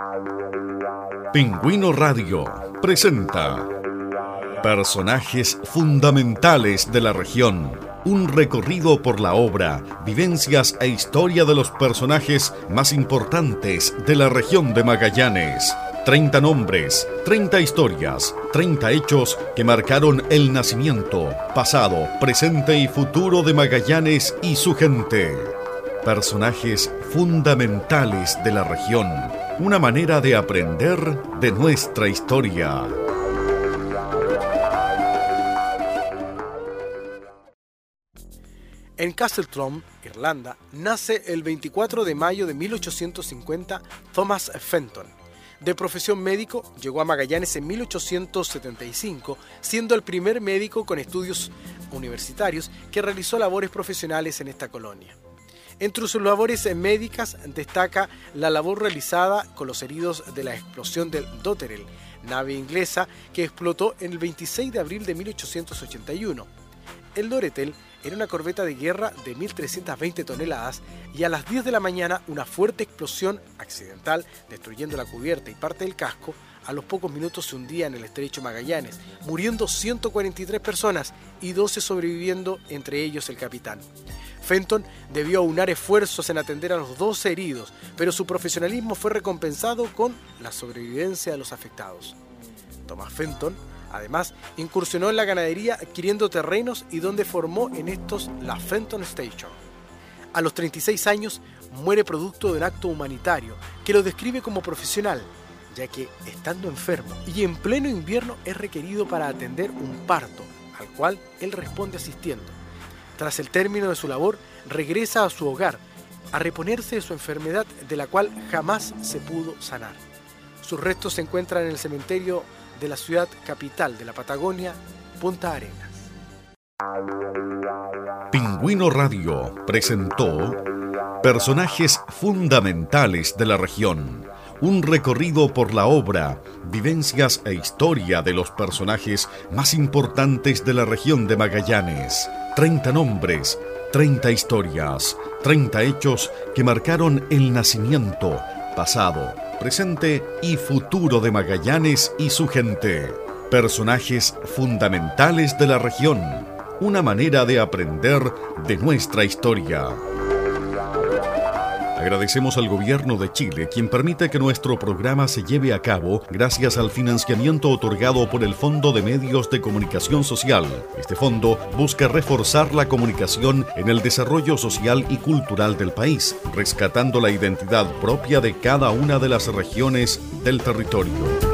Pingüino Radio presenta Personajes fundamentales de la región. Un recorrido por la obra, vivencias e historia de los personajes más importantes de la región de Magallanes. 30 nombres, 30 historias, 30 hechos que marcaron el nacimiento, pasado, presente y futuro de Magallanes y su gente. Personajes fundamentales de la región. Una manera de aprender de nuestra historia. En Castletron, Irlanda, nace el 24 de mayo de 1850 Thomas Fenton. De profesión médico, llegó a Magallanes en 1875, siendo el primer médico con estudios universitarios que realizó labores profesionales en esta colonia. Entre sus labores médicas destaca la labor realizada con los heridos de la explosión del Dotterel, nave inglesa que explotó el 26 de abril de 1881. El Dotterel era una corbeta de guerra de 1.320 toneladas y a las 10 de la mañana una fuerte explosión accidental, destruyendo la cubierta y parte del casco, a los pocos minutos se hundía en el estrecho Magallanes, muriendo 143 personas y 12 sobreviviendo, entre ellos el capitán. Fenton debió aunar esfuerzos en atender a los 12 heridos, pero su profesionalismo fue recompensado con la sobrevivencia de los afectados. Thomas Fenton, además, incursionó en la ganadería adquiriendo terrenos y donde formó en estos la Fenton Station. A los 36 años muere producto de un acto humanitario que lo describe como profesional, ya que, estando enfermo y en pleno invierno, es requerido para atender un parto, al cual él responde asistiendo. Tras el término de su labor, regresa a su hogar, a reponerse de su enfermedad de la cual jamás se pudo sanar. Sus restos se encuentran en el cementerio de la ciudad capital de la Patagonia, Punta Arenas. Pingüino Radio presentó Personajes fundamentales de la región. Un recorrido por la obra, vivencias e historia de los personajes más importantes de la región de Magallanes. 30 nombres, 30 historias, 30 hechos que marcaron el nacimiento, pasado, presente y futuro de Magallanes y su gente. Personajes fundamentales de la región. Una manera de aprender de nuestra historia. Agradecemos al Gobierno de Chile, quien permite que nuestro programa se lleve a cabo gracias al financiamiento otorgado por el Fondo de Medios de Comunicación Social. Este fondo busca reforzar la comunicación en el desarrollo social y cultural del país, rescatando la identidad propia de cada una de las regiones del territorio.